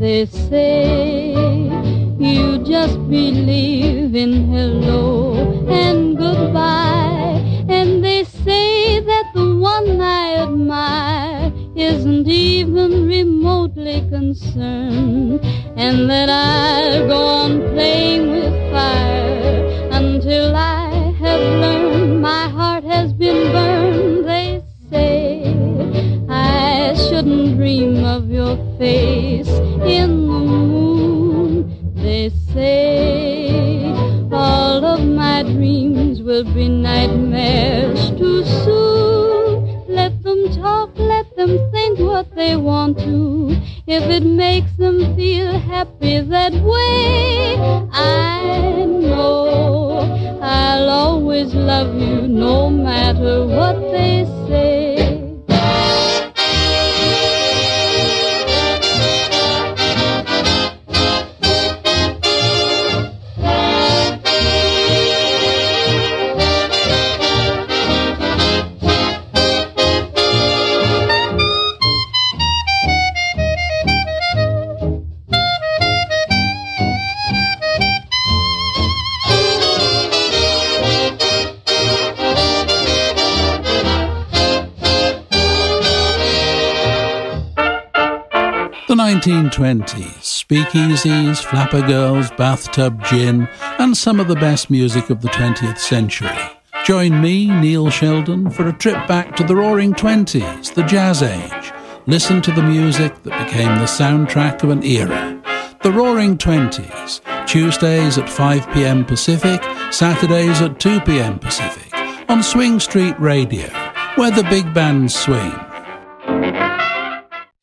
They say you just believe in hello and goodbye, and they say that the one I admire isn't even remotely concerned, and that I'll go on playing with fire until I have learned my heart has been burned. They say I shouldn't dream of your face in the moon. They say all of my dreams will be nightmares too soon. Let them talk, let them think what they want to. If it makes them feel happy that way, I know I'll always love you no matter what they say. The 1920s, speakeasies, flapper girls, bathtub gin, and some of the best music of the 20th century. Join me, Neil Sheldon, for a trip back to the Roaring Twenties, the Jazz Age. Listen to the music that became the soundtrack of an era. The Roaring Twenties, Tuesdays at 5 p.m. Pacific, Saturdays at 2 p.m. Pacific, on Swing Street Radio, where the big bands swing.